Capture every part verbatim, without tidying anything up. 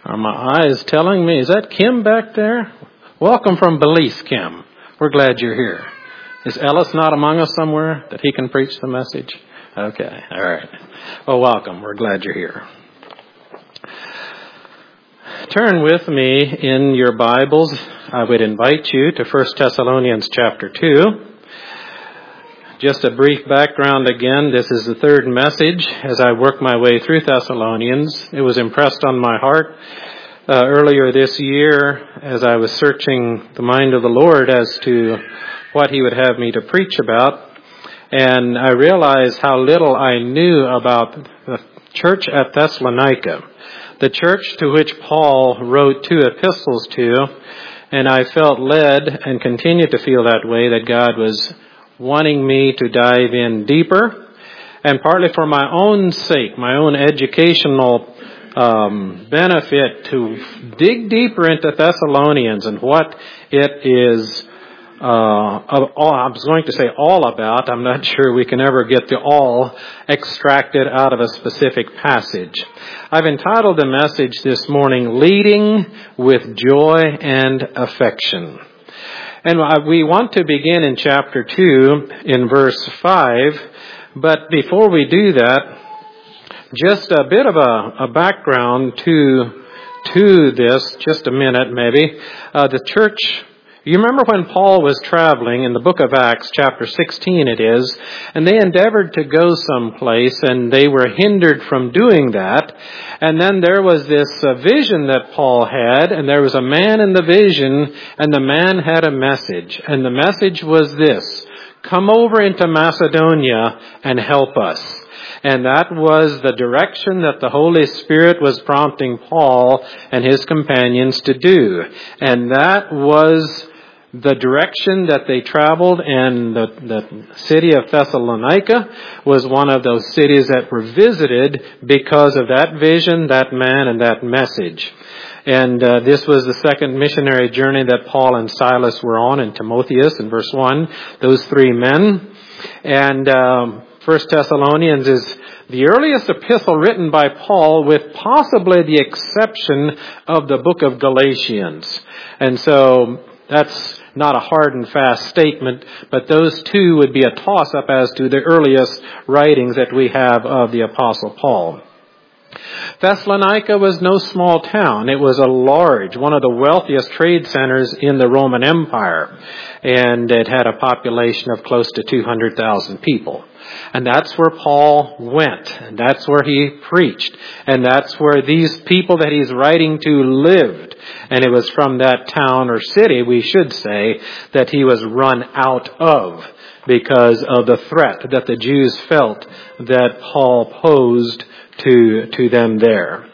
Are my eyes telling me? Is that Kim back there? Welcome from Belize, Kim. We're glad you're here. Is Ellis not among us somewhere that he can preach the message? Okay, all right. Well, welcome. We're glad you're here. Turn with me in your Bibles. I would invite you to First Thessalonians chapter two. Just a brief background again. This is the third message as I work my way through Thessalonians. It was impressed on my heart uh, earlier this year as I was searching the mind of the Lord as to what He would have me to preach about. And I realized how little I knew about the church at Thessalonica, the church to which Paul wrote two epistles to. And I felt led and continue to feel that way, that God was wanting me to dive in deeper, and partly for my own sake, my own educational um, benefit, to dig deeper into Thessalonians and what it is uh, all, I was going to say all about. I'm not sure we can ever get the all extracted out of a specific passage. I've entitled the message this morning, Leading with Joy and Affection. And we want to begin in chapter two, in verse five. But before we do that, just a bit of a, a background to to this, just a minute maybe. Uh, the church, you remember when Paul was traveling in the book of Acts, chapter sixteen it is, and they endeavored to go someplace and they were hindered from doing that. And then there was this uh, vision that Paul had, and there was a man in the vision, and the man had a message. And the message was this: come over into Macedonia and help us. And that was the direction that the Holy Spirit was prompting Paul and his companions to do. And that was the direction that they traveled, and the, the city of Thessalonica was one of those cities that were visited because of that vision, that man, and that message. And uh, this was the second missionary journey that Paul and Silas were on, and Timotheus in verse one, those three men. And um, First Thessalonians is the earliest epistle written by Paul, with possibly the exception of the book of Galatians. And so that's not a hard and fast statement, but those two would be a toss-up as to the earliest writings that we have of the Apostle Paul. Thessalonica was no small town. It was a large, one of the wealthiest trade centers in the Roman Empire. And it had a population of close to two hundred thousand people. And that's where Paul went. And that's where he preached. And that's where these people that he's writing to lived. And it was from that town or city, we should say, that he was run out of because of the threat that the Jews felt that Paul posed to, to them there.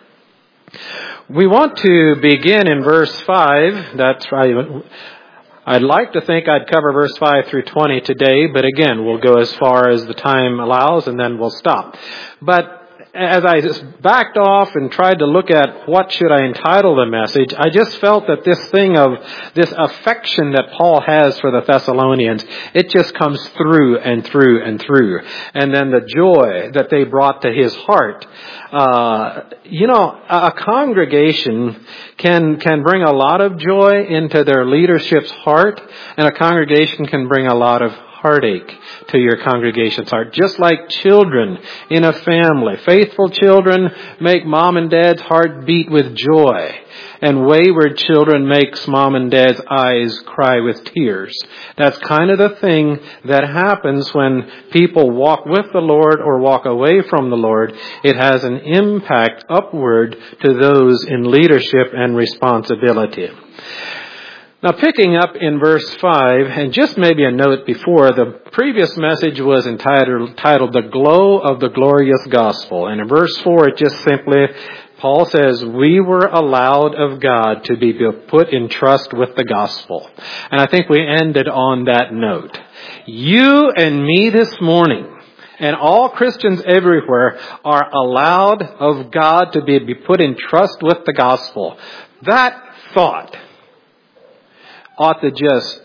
We want to begin in verse five. That's right. I'd like to think I'd cover verse five through twenty today, but again, we'll go as far as the time allows and then we'll stop. But as I just backed off and tried to look at what should I entitle the message, I just felt that this thing of this affection that Paul has for the Thessalonians, it just comes through and through and through. And then the joy that they brought to his heart. Uh, you know, a congregation can can bring a lot of joy into their leadership's heart, and a congregation can bring a lot of heartache to your congregation's heart. Just like children in a family. Faithful children make mom and dad's heart beat with joy. And wayward children makes mom and dad's eyes cry with tears. That's kind of the thing that happens when people walk with the Lord or walk away from the Lord. It has an impact upward to those in leadership and responsibility. Now, picking up in verse five, and just maybe a note before, the previous message was entitled, titled The Glow of the Glorious Gospel. And in verse four, it just simply, Paul says, we were allowed of God to be put in trust with the gospel. And I think we ended on that note. You and me this morning, and all Christians everywhere, are allowed of God to be, be put in trust with the gospel. That thought ought to just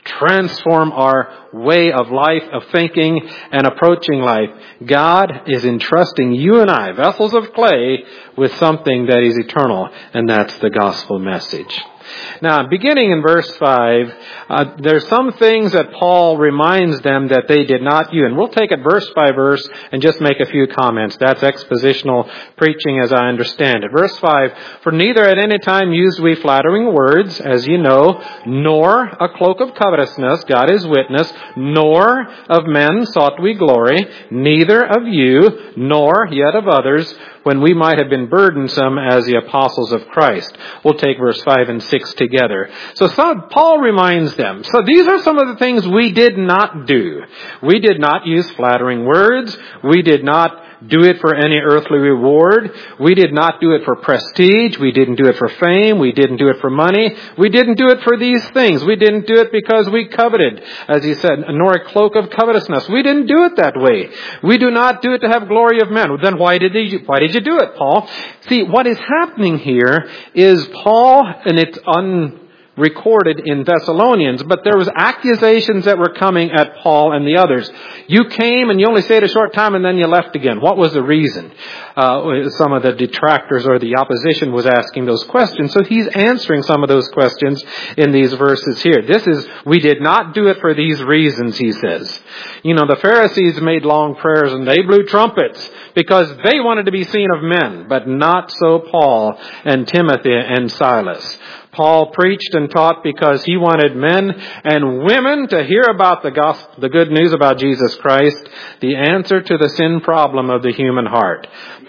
transform our way of life, of thinking, and approaching life. God is entrusting you and I, vessels of clay, with something that is eternal, and that's the gospel message. Now, beginning in verse five, uh, there's some things that Paul reminds them that they did not do. And we'll take it verse by verse and just make a few comments. That's expositional preaching as I understand it. Verse five, for neither at any time used we flattering words, as you know, nor a cloak of covetousness, God is witness, nor of men sought we glory, neither of you, nor yet of others, when we might have been burdensome as the apostles of Christ. We'll take verse five and six together. So some, Paul reminds them, so these are some of the things we did not do. We did not use flattering words. We did not do it for any earthly reward. We did not do it for prestige. We didn't do it for fame. We didn't do it for money. We didn't do it for these things. We didn't do it because we coveted, as he said, nor a cloak of covetousness. We didn't do it that way. We do not do it to have glory of men. Then why did you, why did you do it, Paul? See, what is happening here is Paul, and it's un, recorded in Thessalonians, but there was accusations that were coming at Paul and the others. You came and you only stayed a short time and then you left again. What was the reason? Uh, some of the detractors or the opposition was asking those questions. So he's answering some of those questions in these verses here. This is, we did not do it for these reasons, he says. You know, the Pharisees made long prayers and they blew trumpets because they wanted to be seen of men, but not so Paul and Timothy and Silas. Paul preached and taught because he wanted men and women to hear about the gospel, the good news about Jesus Christ, the answer to the sin problem of the human heart.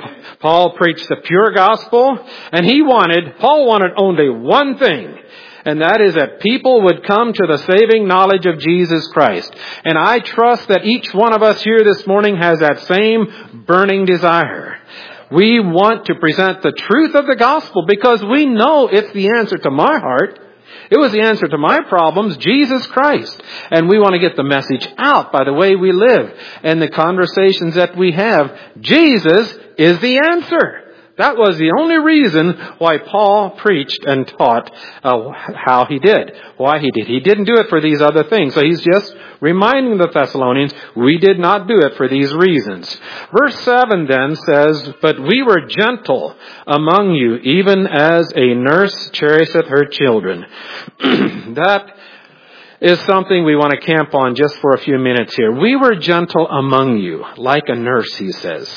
Paul preached the pure gospel, and he wanted, Paul wanted only one thing, and that is that people would come to the saving knowledge of Jesus Christ. And I trust that each one of us here this morning has that same burning desire. We want to present the truth of the gospel because we know it's the answer to my heart. It was the answer to my problems, Jesus Christ. And we want to get the message out by the way we live and the conversations that we have. Jesus is the answer. That was the only reason why Paul preached and taught uh, how he did, why he did. He didn't do it for these other things. So he's just reminding the Thessalonians, we did not do it for these reasons. Verse seven then says, but we were gentle among you, even as a nurse cherisheth her children. That is something we want to camp on just for a few minutes here. We were gentle among you, like a nurse, he says.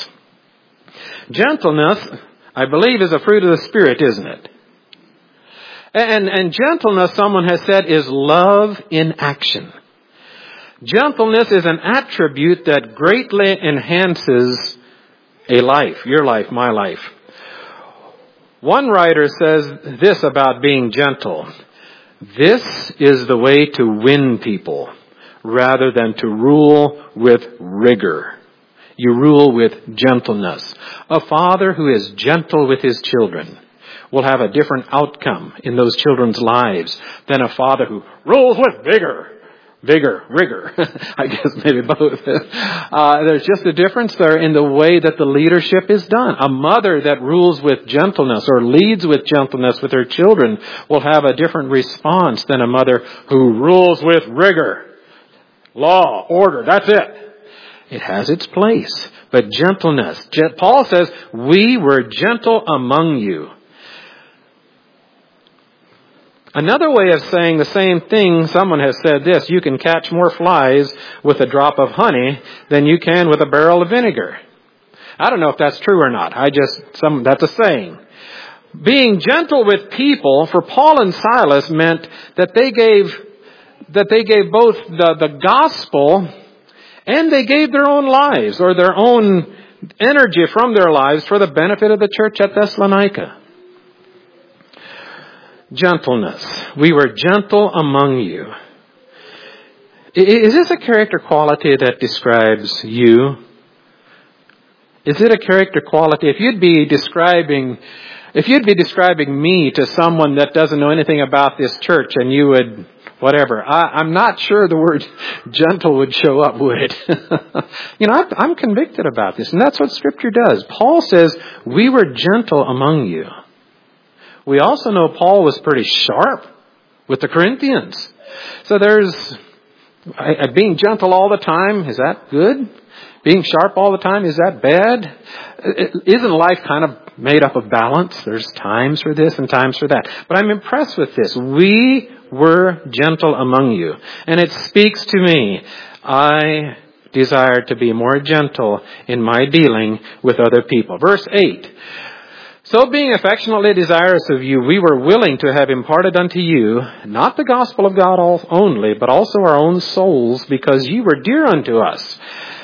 Gentleness, I believe, is a fruit of the Spirit, isn't it? And, and gentleness, someone has said, is love in action. Gentleness is an attribute that greatly enhances a life, your life, my life. One writer says this about being gentle. This is the way to win people rather than to rule with rigor. You rule with gentleness. A father who is gentle with his children will have a different outcome in those children's lives than a father who rules with vigor. Vigor, rigor. I guess maybe both. Uh, there's just a difference there in the way that the leadership is done. A mother that rules with gentleness or leads with gentleness with her children will have a different response than a mother who rules with rigor. Law, order, that's it. It has its place. But gentleness. Paul says, we were gentle among you. Another way of saying the same thing, someone has said this, you can catch more flies with a drop of honey than you can with a barrel of vinegar. I don't know if that's true or not. I just, some, that's a saying. Being gentle with people for Paul and Silas meant that they gave, that they gave both the, the gospel and they gave their own lives or their own energy from their lives for the benefit of the church at Thessalonica. Gentleness. We were gentle among you. Is this a character quality that describes you? Is it a character quality? If you'd be describing, if you'd be describing me to someone that doesn't know anything about this church and you would, whatever, I, I'm not sure the word gentle would show up, would it? You know, I, I'm convicted about this, and that's what Scripture does. Paul says, we were gentle among you. We also know Paul was pretty sharp with the Corinthians. So there's uh, being gentle all the time. Is that good? Being sharp all the time, is that bad? Isn't life kind of made up of balance? There's times for this and times for that. But I'm impressed with this. We were gentle among you. And it speaks to me. I desire to be more gentle in my dealing with other people. Verse eight. So being affectionately desirous of you, we were willing to have imparted unto you, not the gospel of God only, but also our own souls, because ye were dear unto us.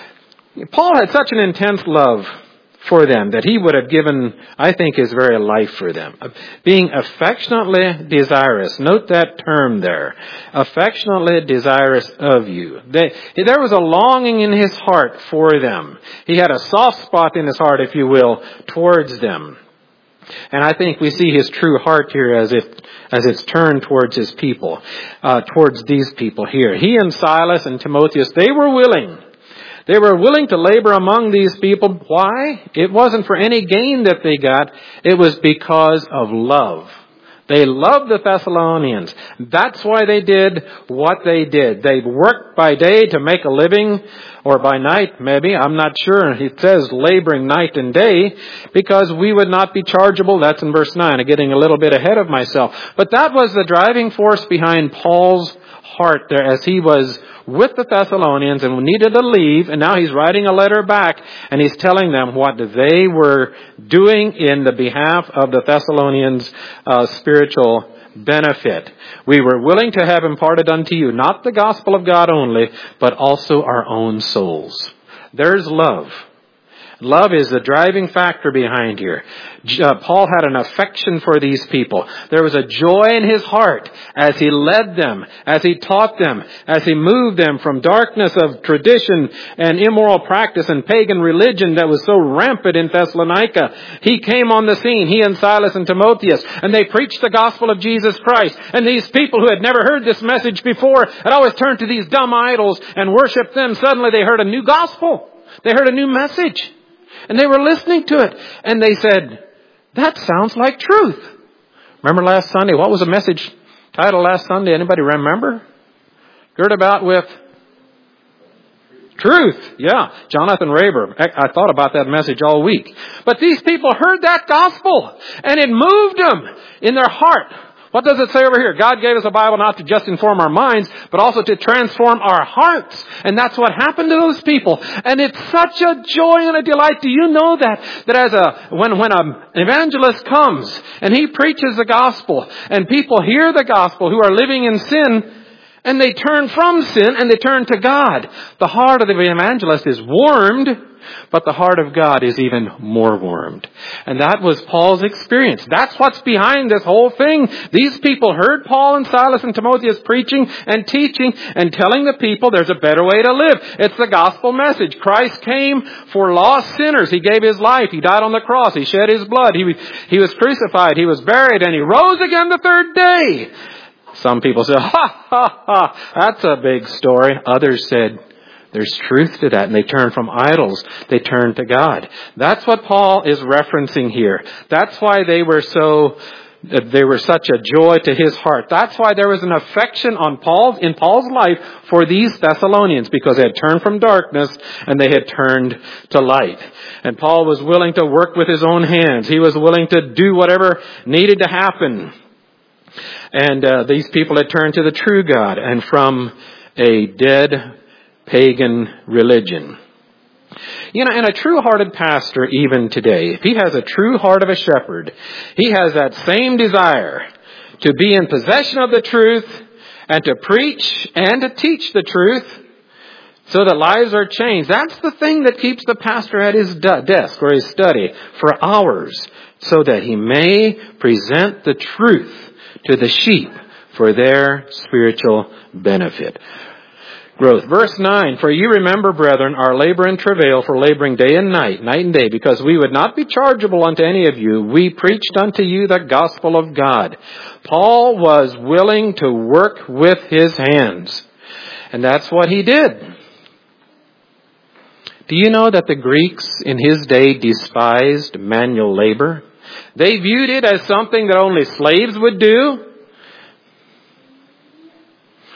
Paul had such an intense love for them that he would have given, I think, his very life for them. Being affectionately desirous. Note that term there. Affectionately desirous of you. They, there was a longing in his heart for them. He had a soft spot in his heart, if you will, towards them. And I think we see his true heart here as it as it's turned towards his people, uh, towards these people here. He and Silas and Timotheus, they were willing. They were willing to labor among these people. Why? It wasn't for any gain that they got. It was because of love. They loved the Thessalonians. That's why they did what they did. They worked by day to make a living, or by night maybe. I'm not sure. It says laboring night and day, because we would not be chargeable. That's in verse nine. I'm getting a little bit ahead of myself. But that was the driving force behind Paul's heart there as he was with the Thessalonians and needed to leave, and now he's writing a letter back and he's telling them what they were doing in the behalf of the Thessalonians' uh, spiritual benefit. We were willing to have imparted unto you not the gospel of God only, but also our own souls. There's love. Love is the driving factor behind here. Uh, Paul had an affection for these people. There was a joy in his heart as he led them, as he taught them, as he moved them from darkness of tradition and immoral practice and pagan religion that was so rampant in Thessalonica. He came on the scene, he and Silas and Timotheus, and they preached the gospel of Jesus Christ. And these people who had never heard this message before had always turned to these dumb idols and worshiped them. Suddenly they heard a new gospel. They heard a new message. And they were listening to it. And they said, that sounds like truth. Remember last Sunday? What was the message title last Sunday? Anybody remember? Girt about with truth. Yeah. Jonathan Raber. I thought about that message all week. But these people heard that gospel. And it moved them in their heart. What does it say over here? God gave us a Bible not to just inform our minds, but also to transform our hearts. And that's what happened to those people. And it's such a joy and a delight. Do you know that? That as a, when, when an evangelist comes and he preaches the gospel and people hear the gospel who are living in sin and they turn from sin and they turn to God, the heart of the evangelist is warmed, but the heart of God is even more warmed. And that was Paul's experience. That's what's behind this whole thing. These people heard Paul and Silas and Timotheus preaching and teaching and telling the people there's a better way to live. It's the gospel message. Christ came for lost sinners. He gave his life. He died on the cross. He shed his blood. He, he was crucified. He was buried, and he rose again the third day. Some people said, ha, ha, ha, that's a big story. Others said, there's truth to that. And they turn from idols. They turn to God. That's what Paul is referencing here. That's why they were so, they were such a joy to his heart. That's why there was an affection on Paul, in Paul's life for these Thessalonians, because they had turned from darkness and they had turned to light. And Paul was willing to work with his own hands. He was willing to do whatever needed to happen. And uh, these people had turned to the true God and from a dead pagan religion. You know, and a true-hearted pastor even today, if he has a true heart of a shepherd, he has that same desire to be in possession of the truth and to preach and to teach the truth so that lives are changed. That's the thing that keeps the pastor at his desk or his study for hours, so that he may present the truth to the sheep for their spiritual benefit. Growth. Verse nine, for you remember, brethren, our labor and travail for laboring day and night, night and day, because we would not be chargeable unto any of you. We preached unto you the gospel of God. Paul was willing to work with his hands. And that's what he did. Do you know that the Greeks in his day despised manual labor? They viewed it as something that only slaves would do.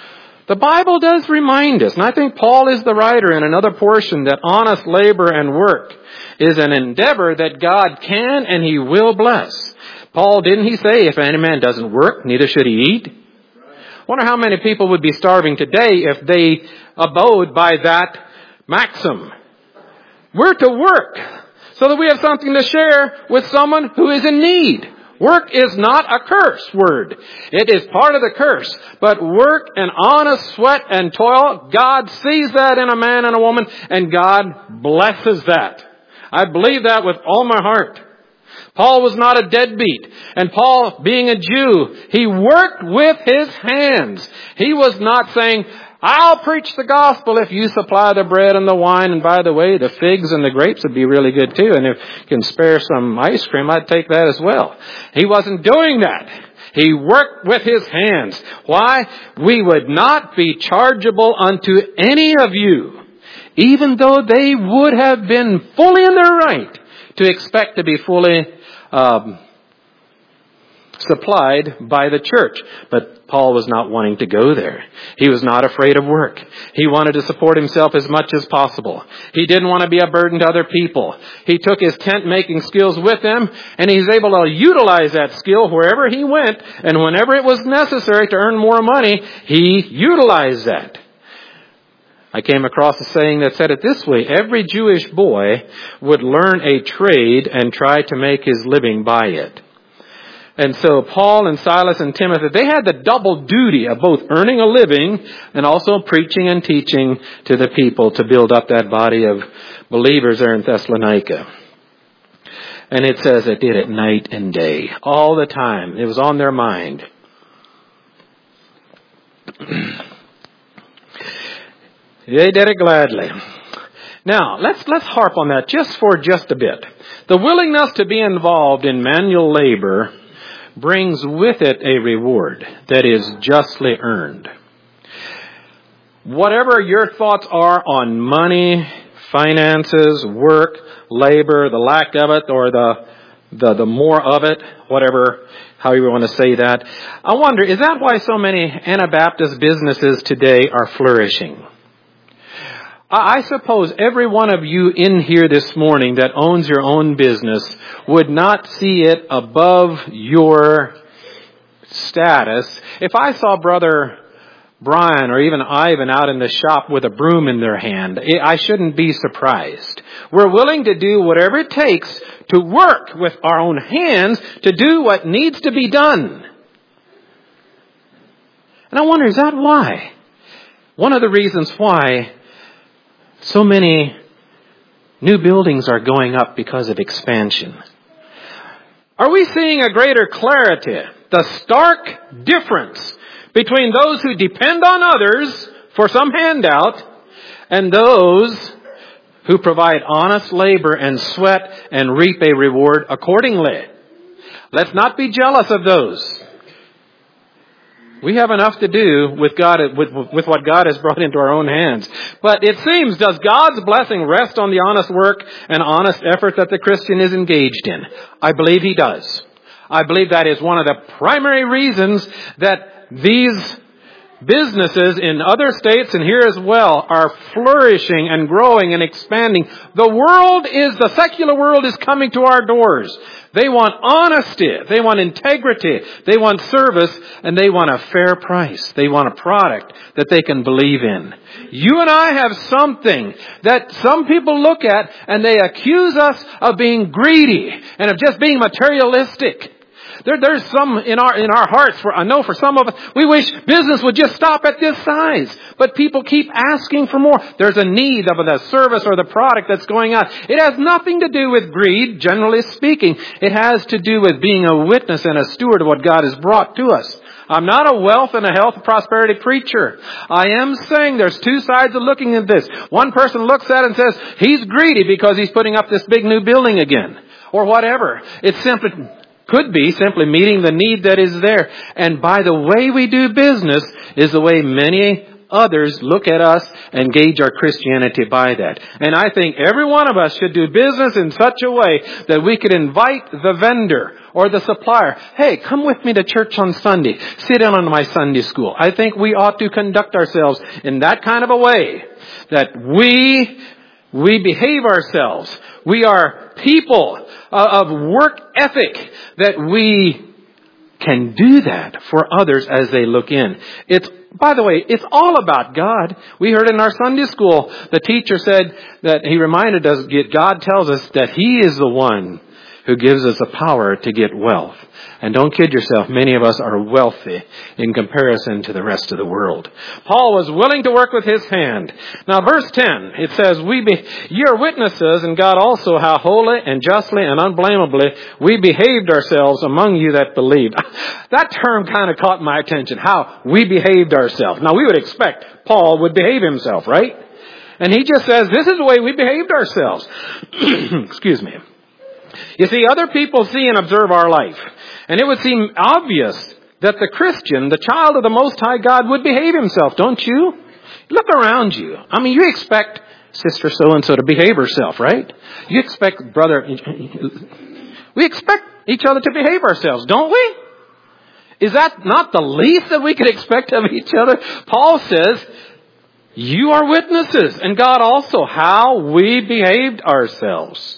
The Bible does remind us, and I think Paul is the writer in another portion, that honest labor and work is an endeavor that God can and He will bless. Paul, didn't he say, if any man doesn't work, neither should he eat? I wonder how many people would be starving today if they abode by that maxim. We're to work so that we have something to share with someone who is in need. Work is not a curse word. It is part of the curse. But work and honest sweat and toil, God sees that in a man and a woman, and God blesses that. I believe that with all my heart. Paul was not a deadbeat. And Paul, being a Jew, he worked with his hands. He was not saying, I'll preach the gospel if you supply the bread and the wine. And by the way, the figs and the grapes would be really good too. And if you can spare some ice cream, I'd take that as well. He wasn't doing that. He worked with his hands. Why? We would not be chargeable unto any of you, even though they would have been fully in their right to expect to be fully um, supplied by the church. But Paul was not wanting to go there. He was not afraid of work. He wanted to support himself as much as possible. He didn't want to be a burden to other people. He took his tent-making skills with him, and he's able to utilize that skill wherever he went, and whenever it was necessary to earn more money, he utilized that. I came across a saying that said it this way: every Jewish boy would learn a trade and try to make his living by it. And so Paul and Silas and Timothy, they had the double duty of both earning a living and also preaching and teaching to the people to build up that body of believers there in Thessalonica. And it says they did it night and day, all the time. It was on their mind. They did it gladly. Now, let's let's harp on that just for just a bit. The willingness to be involved in manual labor brings with it a reward that is justly earned. Whatever your thoughts are on money, finances, work, labor, the lack of it, or the the, the more of it, whatever, how you want to say that, I wonder, is that why so many Anabaptist businesses today are flourishing? I suppose every one of you in here this morning that owns your own business would not see it above your status. If I saw Brother Brian or even Ivan out in the shop with a broom in their hand, I shouldn't be surprised. We're willing to do whatever it takes to work with our own hands to do what needs to be done. And I wonder, is that why? One of the reasons why so many new buildings are going up because of expansion. Are we seeing a greater clarity, the stark difference between those who depend on others for some handout and those who provide honest labor and sweat and reap a reward accordingly? Let's not be jealous of those. We have enough to do with God, with, with what God has brought into our own hands. But it seems, does God's blessing rest on the honest work and honest effort that the Christian is engaged in? I believe He does. I believe that is one of the primary reasons that these businesses in other states and here as well are flourishing and growing and expanding. The world is, the secular world is coming to our doors. They want honesty. They want integrity. They want service. And they want a fair price. They want a product that they can believe in. You and I have something that some people look at and they accuse us of being greedy and of just being materialistic. There, there's some in our in our hearts. For I know for some of us, we wish business would just stop at this size. But people keep asking for more. There's a need of the service or the product that's going on. It has nothing to do with greed, generally speaking. It has to do with being a witness and a steward of what God has brought to us. I'm not a wealth and a health and prosperity preacher. I am saying there's two sides of looking at this. One person looks at it and says, he's greedy because he's putting up this big new building again. Or whatever. It's simply... could be simply meeting the need that is there. And by the way we do business is the way many others look at us and gauge our Christianity by that. And I think every one of us should do business in such a way that we could invite the vendor or the supplier. Hey, come with me to church on Sunday. Sit in on my Sunday school. I think we ought to conduct ourselves in that kind of a way that we, we behave ourselves. We are people of work ethic, that we can do that for others as they look in. It's, by the way, it's all about God. We heard in our Sunday school, the teacher said that he reminded us, God tells us that He is the one who gives us the power to get wealth. And don't kid yourself, many of us are wealthy in comparison to the rest of the world. Paul was willing to work with his hand. Now verse ten, it says, "We be, ye are witnesses, and God also, how holy and justly and unblameably we behaved ourselves among you that believed." That term kind of caught my attention, how we behaved ourselves. Now we would expect Paul would behave himself, right? And he just says, this is the way we behaved ourselves. Excuse me. You see, other people see and observe our life. And it would seem obvious that the Christian, the child of the Most High God, would behave himself, don't you? Look around you. I mean, you expect Sister so-and-so to behave herself, right? You expect brother... We expect each other to behave ourselves, don't we? Is that not the least that we could expect of each other? Paul says, you are witnesses, and God also, how we behaved ourselves.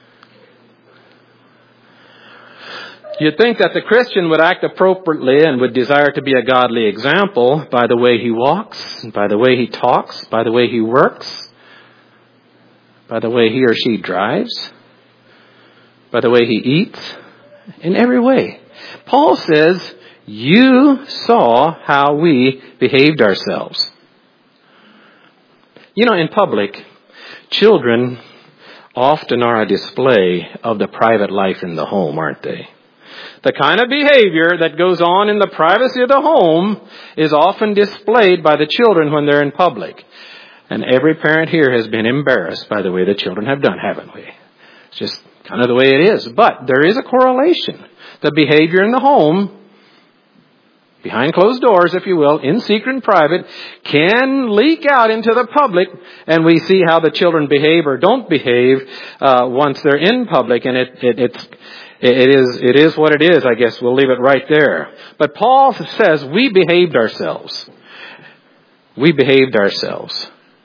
You'd think that the Christian would act appropriately and would desire to be a godly example by the way he walks, by the way he talks, by the way he works, by the way he or she drives, by the way he eats, in every way. Paul says, you saw how we behaved ourselves. You know, in public, children often are a display of the private life in the home, aren't they? The kind of behavior that goes on in the privacy of the home is often displayed by the children when they're in public. And every parent here has been embarrassed by the way the children have done, haven't we? It's just kind of the way it is. But there is a correlation. The behavior in the home, behind closed doors, if you will, in secret and private, can leak out into the public, and we see how the children behave or don't behave uh, once they're in public, and it, it it's It is, it is what it is, I guess. We'll leave it right there. But Paul says we behaved ourselves. We behaved ourselves.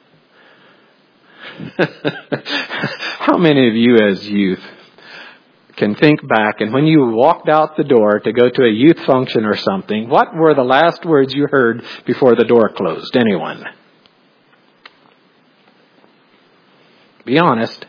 How many of you as youth can think back, and when you walked out the door to go to a youth function or something, what were the last words you heard before the door closed? Anyone? Be honest.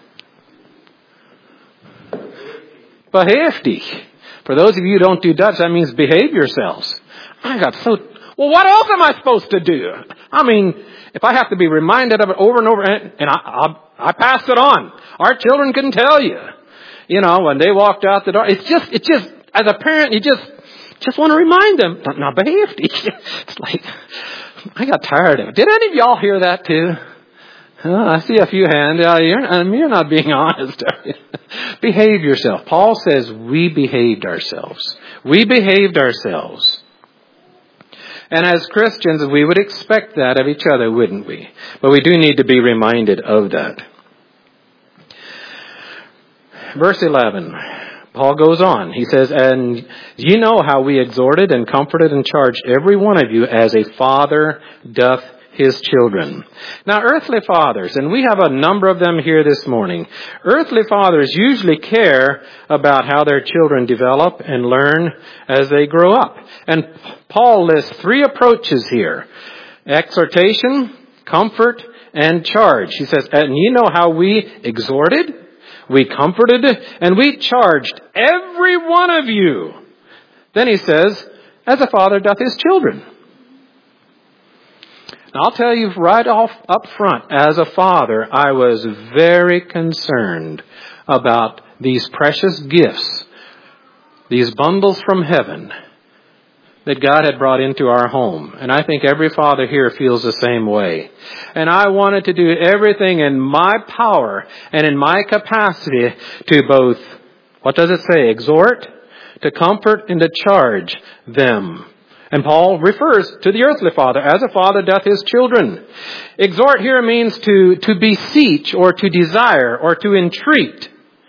Behave dich. For those of you who don't do Dutch, that means behave yourselves. I got so... Well, what else am I supposed to do? I mean, if I have to be reminded of it over and over, and, and I, I, I passed it on. Our children can tell you. You know, when they walked out the door, it's just, it's just, as a parent, you just, just want to remind them, now behave dich. It's like, I got tired of it. Did any of y'all hear that too? Oh, I see a few hands. Uh, you're, I mean, you're not being honest. Behave yourself. Paul says we behaved ourselves. We behaved ourselves. And as Christians, we would expect that of each other, wouldn't we? But we do need to be reminded of that. Verse eleven, Paul goes on. He says, "And ye know how we exhorted and comforted and charged every one of you as a father doth his children." Now, earthly fathers, and we have a number of them here this morning, earthly fathers usually care about how their children develop and learn as they grow up. And Paul lists three approaches here: exhortation, comfort, and charge. He says, "And you know how we exhorted, we comforted, and we charged every one of you." Then he says, "as a father doth his children." I'll tell you right off up front, as a father, I was very concerned about these precious gifts, these bundles from heaven that God had brought into our home. And I think every father here feels the same way. And I wanted to do everything in my power and in my capacity to both, what does it say, exhort, to comfort, and to charge them. And Paul refers to the earthly father, as a father doth his children. Exhort here means to, to beseech or to desire or to entreat.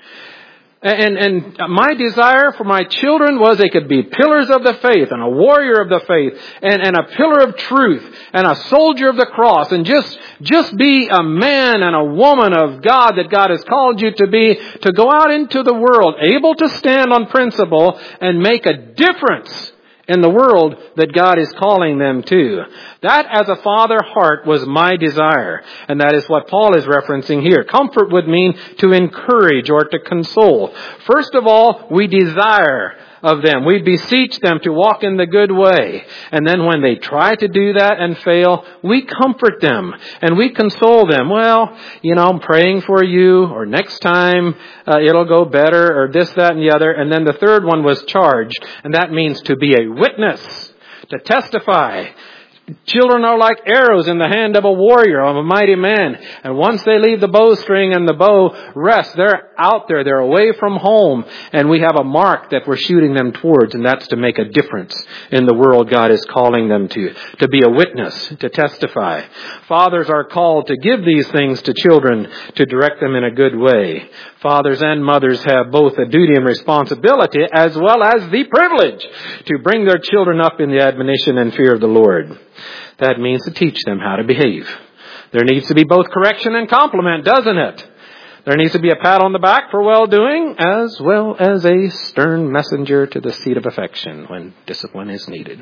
And, and my desire for my children was they could be pillars of the faith and a warrior of the faith and, and a pillar of truth and a soldier of the cross and just, just be a man and a woman of God that God has called you to be, to go out into the world, able to stand on principle and make a difference in the world that God is calling them to. That, as a father heart, was my desire. And that is what Paul is referencing here. Comfort would mean to encourage or to console. First of all, we desire of them. We beseech them to walk in the good way. And then when they try to do that and fail, we comfort them and we console them. Well, you know, I'm praying for you, or next time uh, it'll go better, or this, that, and the other. And then the third one was charged, and that means to be a witness, to testify. Children are like arrows in the hand of a warrior, of a mighty man. And once they leave the bowstring and the bow rests, they're out there, they're away from home. And we have a mark that we're shooting them towards, and that's to make a difference in the world God is calling them to. To be a witness, to testify. Fathers are called to give these things to children, to direct them in a good way. Fathers and mothers have both a duty and responsibility, as well as the privilege, to bring their children up in the admonition and fear of the Lord. That means to teach them how to behave. There needs to be both correction and compliment, doesn't it? There needs to be a pat on the back for well-doing, as well as a stern messenger to the seat of affection when discipline is needed.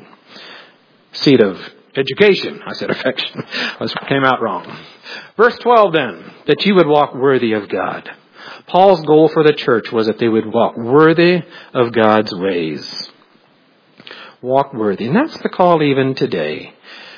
Seat of education. I said affection. I came out wrong. Verse twelve then, that you would walk worthy of God. Paul's goal for the church was that they would walk worthy of God's ways. Walk worthy. And that's the call even today.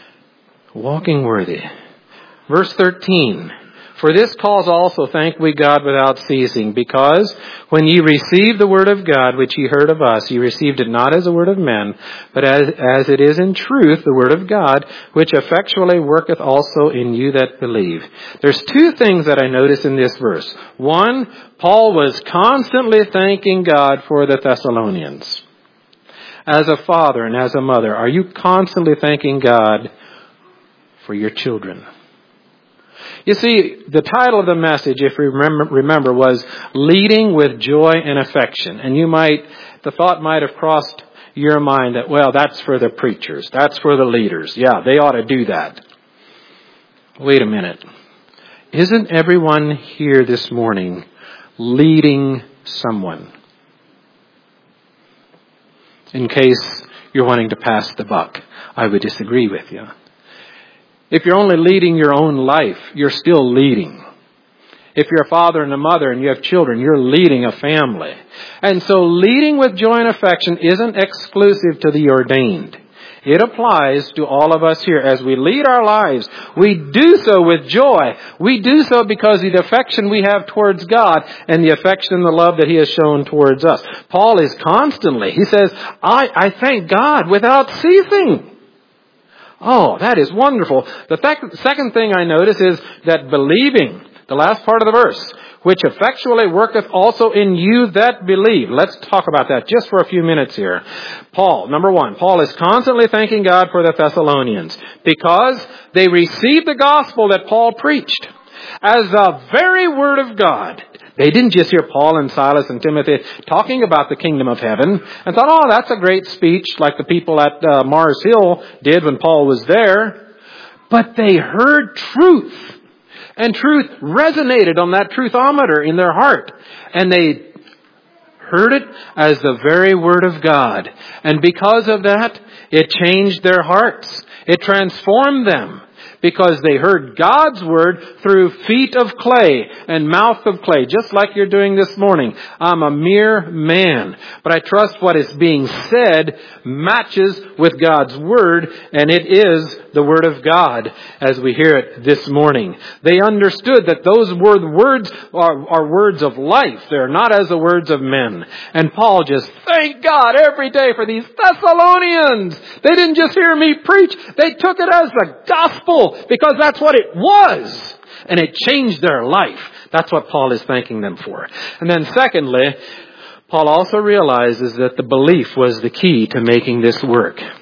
Walking worthy. Verse thirteen. For this cause also thank we God without ceasing, because when ye received the word of God, which ye heard of us, ye received it not as a word of men, but as, as it is in truth the word of God, which effectually worketh also in you that believe. There's two things that I notice in this verse. One, Paul was constantly thanking God for the Thessalonians. As a father and as a mother, are you constantly thanking God for your children? You see, the title of the message, if you remember, remember, was Leading with Joy and Affection. And you might, the thought might have crossed your mind that, well, that's for the preachers. That's for the leaders. Yeah, they ought to do that. Wait a minute. Isn't everyone here this morning leading someone? In case you're wanting to pass the buck, I would disagree with you. If you're only leading your own life, you're still leading. If you're a father and a mother and you have children, you're leading a family. And so leading with joy and affection isn't exclusive to the ordained. It applies to all of us here. As we lead our lives, we do so with joy. We do so because of the affection we have towards God and the affection and the love that He has shown towards us. Paul is constantly, he says, I, I thank God without ceasing. Oh, that is wonderful. The th- second thing I notice is that believing, the last part of the verse, which effectually worketh also in you that believe. Let's talk about that just for a few minutes here. Paul, number one, Paul is constantly thanking God for the Thessalonians because they received the gospel that Paul preached as the very word of God. They didn't just hear Paul and Silas and Timothy talking about the kingdom of heaven and thought, oh, that's a great speech like the people at uh, Mars Hill did when Paul was there. But they heard truth. And truth resonated on that truthometer in their heart. And they heard it as the very word of God. And because of that, it changed their hearts. It transformed them. Because they heard God's word through feet of clay and mouth of clay, just like you're doing this morning. I'm a mere man, but I trust what is being said matches with God's word, and it is the word of God as we hear it this morning. They understood that those word words are, are words of life. They're not as the words of men. And Paul just thanked God every day for these Thessalonians. They didn't just hear me preach. They took it as the gospel. Because that's what it was. And it changed their life. That's what Paul is thanking them for. And then secondly, Paul also realizes that the belief was the key to making this work.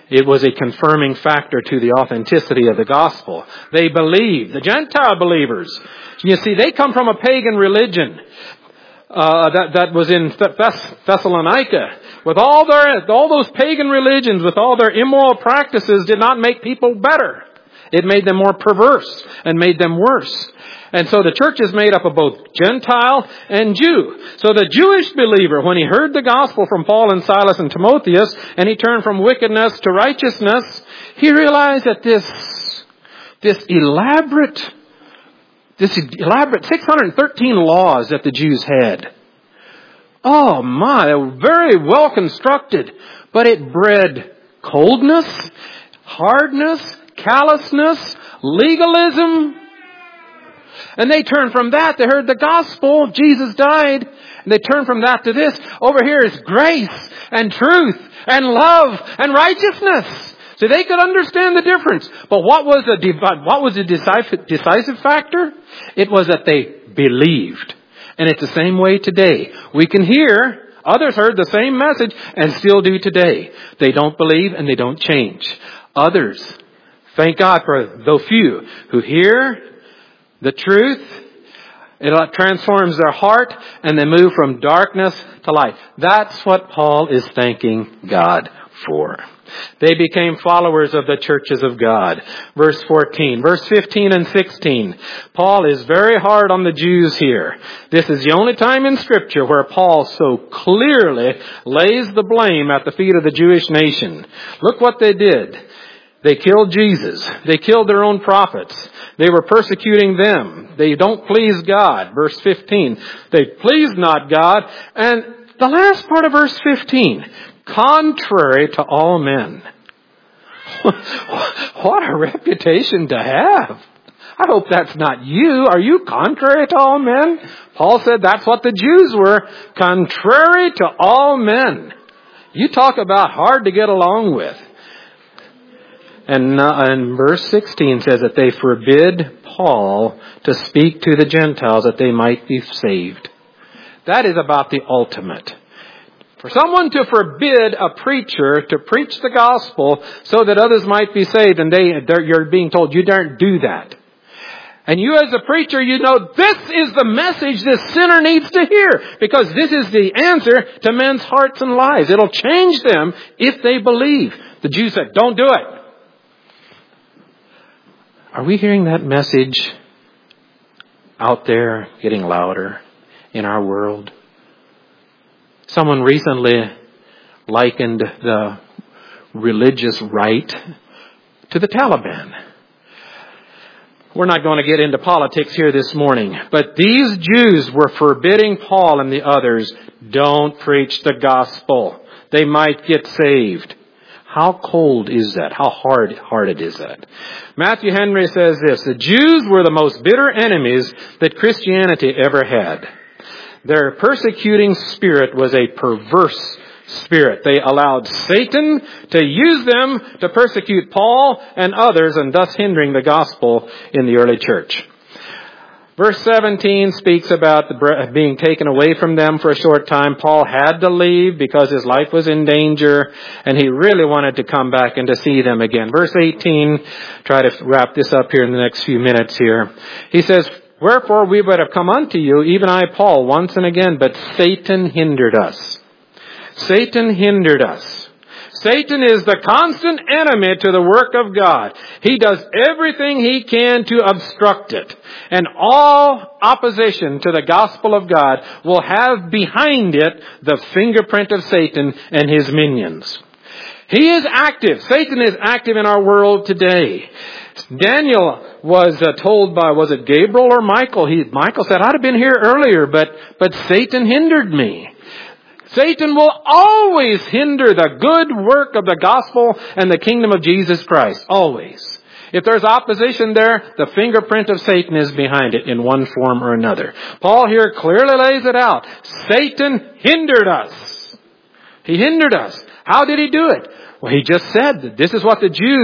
It was a confirming factor to the authenticity of the gospel. They believed, the Gentile believers. You see, they come from a pagan religion uh, that, that was in Thess- Thessalonica. With all their, all those pagan religions, with all their immoral practices, did not make people better. It made them more perverse and made them worse. And so the church is made up of both Gentile and Jew. So the Jewish believer, when he heard the gospel from Paul and Silas and Timotheus, and he turned from wickedness to righteousness, he realized that this, this elaborate, this elaborate six hundred thirteen laws that the Jews had, oh my, they were very well constructed, but it bred coldness, hardness, callousness, legalism. And they turned from that. They heard the gospel. Jesus died. And they turned from that to this. Over here is grace and truth and love and righteousness. So they could understand the difference. But what was the what was the decisive, decisive factor? It was that they believed. And it's the same way today. We can hear, others heard the same message and still do today. They don't believe and they don't change. Others, thank God for the few who hear the truth, it transforms their heart, and they move from darkness to light. That's what Paul is thanking God for. They became followers of the churches of God. Verse fourteen. Verse fifteen and sixteen. Paul is very hard on the Jews here. This is the only time in Scripture where Paul so clearly lays the blame at the feet of the Jewish nation. Look what they did. They killed Jesus. They killed their own prophets. They were persecuting them. They don't please God. Verse fifteen. They please not God. And the last part of verse fifteen. Contrary to all men. What a reputation to have. I hope that's not you. Are you contrary to all men? Paul said that's what the Jews were. Contrary to all men. You talk about hard to get along with. And, uh, and verse sixteen says that they forbid Paul to speak to the Gentiles that they might be saved. That is about the ultimate. For someone to forbid a preacher to preach the gospel so that others might be saved, and they, you're being told you don't do that. And you as a preacher, you know this is the message this sinner needs to hear, because this is the answer to men's hearts and lives. It'll change them if they believe. The Jews said, don't do it. Are we hearing that message out there getting louder in our world? Someone recently likened the religious right to the Taliban. We're not going to get into politics here this morning, but these Jews were forbidding Paul and the others, don't preach the gospel. They might get saved. How cold is that? How hard-hearted is that? Matthew Henry says this, the Jews were the most bitter enemies that Christianity ever had. Their persecuting spirit was a perverse spirit. They allowed Satan to use them to persecute Paul and others, and thus hindering the gospel in the early church. Verse seventeen speaks about the being taken away from them for a short time. Paul had to leave because his life was in danger, and he really wanted to come back and to see them again. Verse eighteen, try to wrap this up here in the next few minutes here. He says, wherefore we would have come unto you, even I, Paul, once and again, but Satan hindered us. Satan hindered us. Satan is the constant enemy to the work of God. He does everything he can to obstruct it. And all opposition to the gospel of God will have behind it the fingerprint of Satan and his minions. He is active. Satan is active in our world today. Daniel was uh, told by, was it Gabriel or Michael? He, Michael said, I'd have been here earlier, but, but Satan hindered me. Satan will always hinder the good work of the gospel and the kingdom of Jesus Christ. Always. If there's opposition there, the fingerprint of Satan is behind it in one form or another. Paul here clearly lays it out. Satan hindered us. He hindered us. How did he do it? Well, he just said that this is what the Jews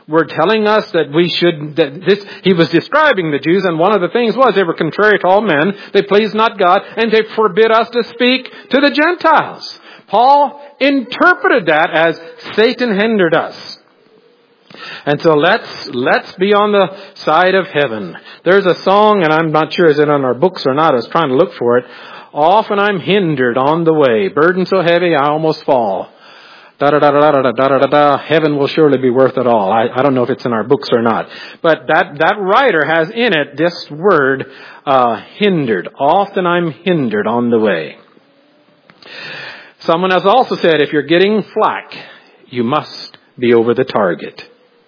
were telling us that we should, that this, he was describing the Jews, and one of the things was they were contrary to all men, they pleased not God, and they forbid us to speak to the Gentiles. Paul interpreted that as Satan hindered us. And so let's, let's be on the side of heaven. There's a song, and I'm not sure is it on our books or not, I was trying to look for it. Often I'm hindered on the way, burden so heavy I almost fall. Da da da da da da da da da. Heaven will surely be worth it all. I, I don't know if it's in our books or not, but that that writer has in it this word, uh, hindered. Often I'm hindered on the way. Someone has also said, if you're getting flack, you must be over the target.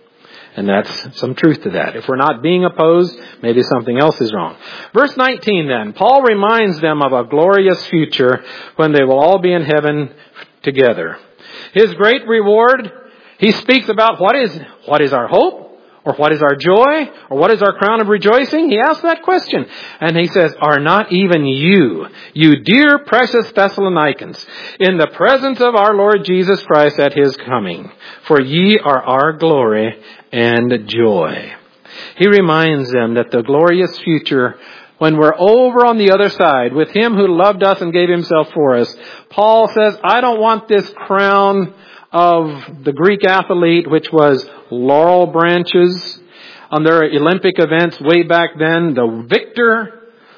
And that's some truth to that. If we're not being opposed, maybe something else is wrong. Verse nineteen then, Paul reminds them of a glorious future when they will all be in heaven together. His great reward, he speaks about what is, what is our hope, or what is our joy, or what is our crown of rejoicing? He asks that question. And he says, are not even you, you dear precious Thessalonians, in the presence of our Lord Jesus Christ at his coming? For ye are our glory and joy. He reminds them that the glorious future, when we're over on the other side with him who loved us and gave himself for us, Paul says, I don't want this crown of the Greek athlete, which was laurel branches on their Olympic events way back then. The victor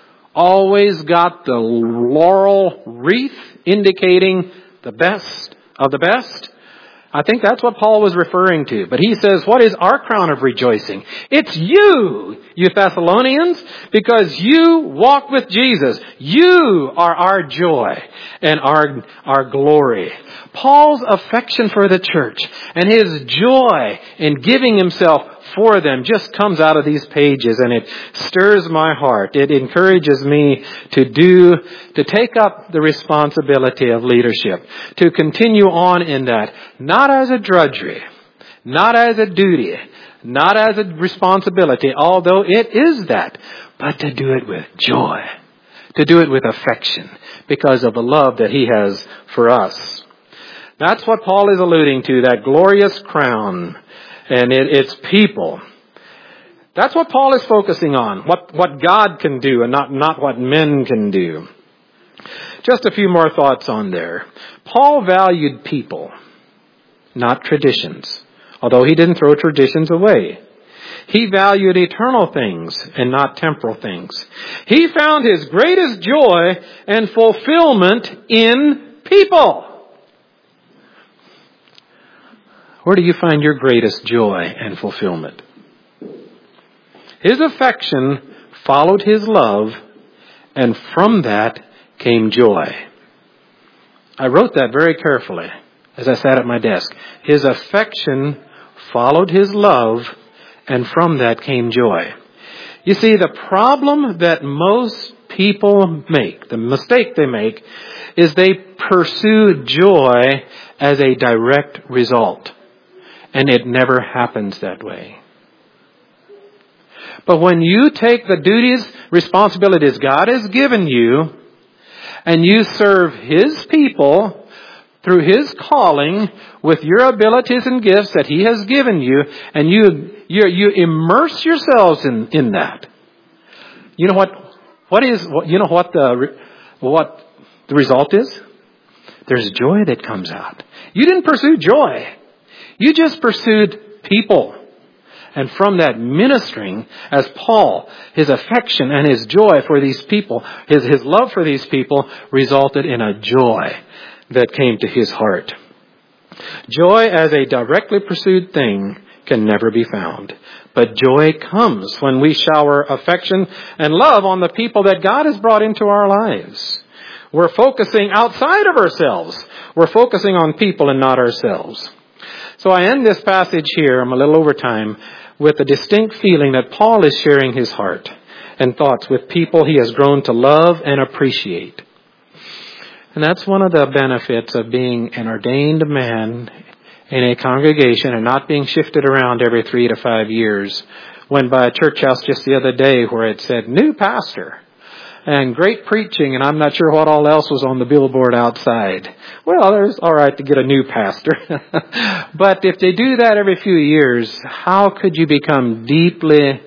always got the laurel wreath indicating the best of the best. I think that's what Paul was referring to. But he says, what is our crown of rejoicing? It's you, you Thessalonians, because you walk with Jesus. You are our joy and our, our glory. Paul's affection for the church and his joy in giving himself for them just comes out of these pages, and it stirs my heart. It encourages me to do, to take up the responsibility of leadership, to continue on in that, not as a drudgery, not as a duty, not as a responsibility, although it is that, but to do it with joy, to do it with affection, because of the love that he has for us. That's what Paul is alluding to, that glorious crown. And it, it's people. That's what Paul is focusing on. What, what God can do and not, not what men can do. Just a few more thoughts on there. Paul valued people, not traditions. Although he didn't throw traditions away. He valued eternal things and not temporal things. He found his greatest joy and fulfillment in people. Where do you find your greatest joy and fulfillment? His affection followed his love, and from that came joy. I wrote that very carefully as I sat at my desk. His affection followed his love, and from that came joy. You see, the problem that most people make, the mistake they make, is they pursue joy as a direct result. And it never happens that way. But when you take the duties, responsibilities God has given you, and you serve his people through his calling with your abilities and gifts that he has given you, and you you, you immerse yourselves in, in that. You know what? What is? You know what the what the result is? There's joy that comes out. You didn't pursue joy. You just pursued people. And from that ministering, as Paul, his affection and his joy for these people, his, his love for these people, resulted in a joy that came to his heart. Joy as a directly pursued thing can never be found. But joy comes when we shower affection and love on the people that God has brought into our lives. We're focusing outside of ourselves. We're focusing on people and not ourselves. So I end this passage here, I'm a little over time, with a distinct feeling that Paul is sharing his heart and thoughts with people he has grown to love and appreciate. And that's one of the benefits of being an ordained man in a congregation and not being shifted around every three to five years. Went by a church house just the other day where it said, new pastor. and great preaching, and I'm not sure what all else was on the billboard outside. Well, it's all right to get a new pastor. But if they do that every few years, how could you become deeply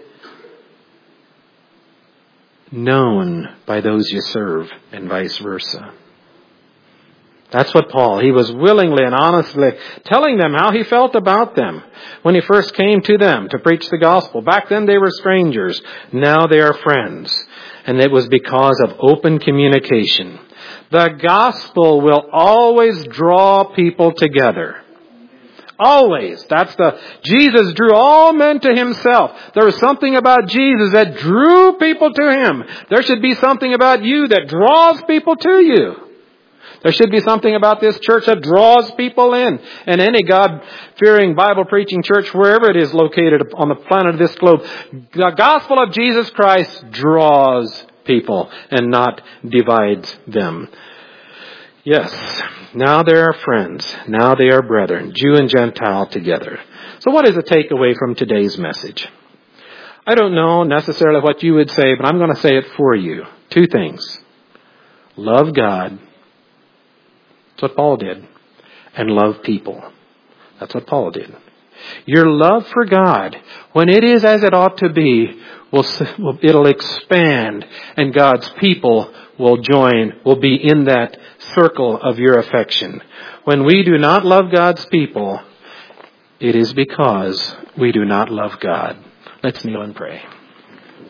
known by those you serve, and vice versa? That's what Paul, he was willingly and honestly telling them how he felt about them when he first came to them to preach the gospel. Back then they were strangers. Now they are friends. And it was because of open communication. The gospel will always draw people together. Always. That's the, Jesus drew all men to himself. There was something about Jesus that drew people to him. There should be something about you that draws people to you. There should be something about this church that draws people in. And any God-fearing, Bible-preaching church, wherever it is located on the planet of this globe, the gospel of Jesus Christ draws people and not divides them. Yes, now they are friends. Now they are brethren, Jew and Gentile together. So what is the takeaway from today's message? I don't know necessarily what you would say, but I'm going to say it for you. Two things. Love God. That's what Paul did. And love people. That's what Paul did. Your love for God, when it is as it ought to be, will it'll expand, and God's people will join, will be in that circle of your affection. When we do not love God's people, it is because we do not love God. Let's kneel and pray.